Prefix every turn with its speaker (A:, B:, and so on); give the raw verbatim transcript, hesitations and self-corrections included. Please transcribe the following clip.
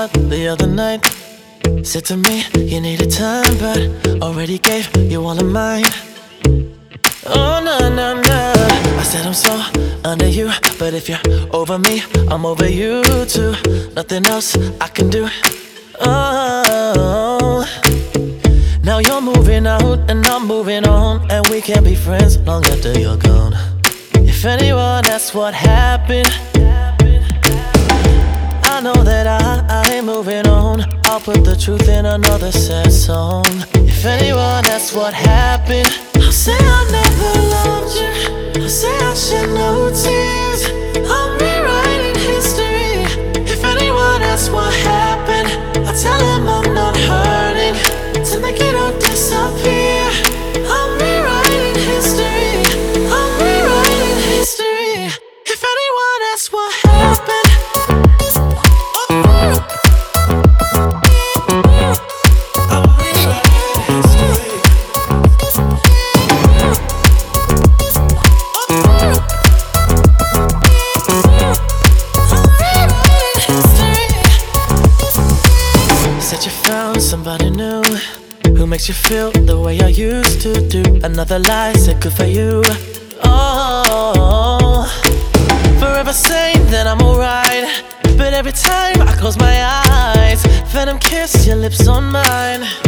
A: out the other night. Said to me, you needed time, but already gave you all of mine. Oh, no, no, no. I said I'm so under you, but if you're over me, I'm over you too. Nothing else I can do. Oh, now you're moving out and I'm moving on, and we can't be friends long after you're gone. If anyone asks what happened, I know that I, I ain't moving on. I'll put the truth in another sad song. If anyone asks what happened, I'll say I never loved you. I'll say I shed no tears. I'm rewriting history. If anyone asks what happened, I tell them I'm not hurting, to make it all disappear. I'm rewriting history. I'm rewriting history. If anyone asks what happened, said you found somebody new who makes you feel the way I used to do. Another lie said good for you. Oh, forever saying that I'm alright, but every time I close my eyes, venom kiss your lips on mine.